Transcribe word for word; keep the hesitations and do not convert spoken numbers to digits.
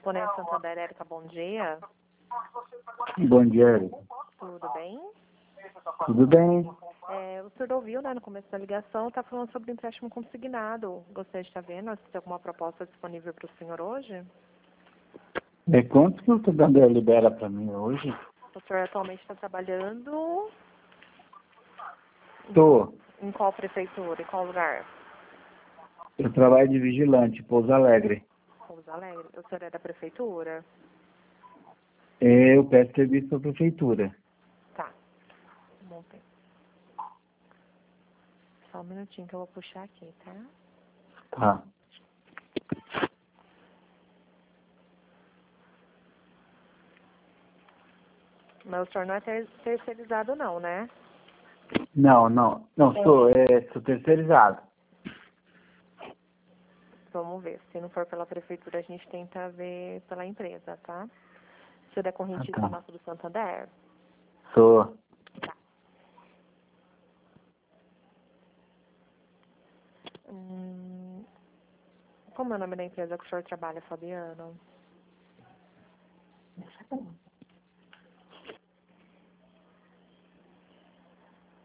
Boné Santander, Érica, bom dia. Bom dia, Érica. Tudo bem? Tudo bem? É, o senhor ouviu, né, no começo da ligação, está falando sobre empréstimo consignado. Gostaria de estar vendo se tem alguma proposta disponível para o senhor hoje? É, quanto que o Santander libera para mim hoje? O senhor atualmente está trabalhando Tô. em qual prefeitura, em qual lugar? Eu trabalho de vigilante, Pouso Alegre. Pouso Alegre. O senhor é da prefeitura? É, eu peço serviço para a prefeitura. Tá. Bom tempo. Só um minutinho que eu vou puxar aqui, tá? Tá. Mas o senhor não é ter terceirizado não, né? Não, não. Não, sou, é, sou terceirizado. Vamos ver. Se não for pela prefeitura, a gente tenta ver pela empresa, tá? O senhor é Ah, correntista tá. nosso do Santander? Sou. Tá. Hum, como é o nome da empresa que o senhor trabalha, Fabiano?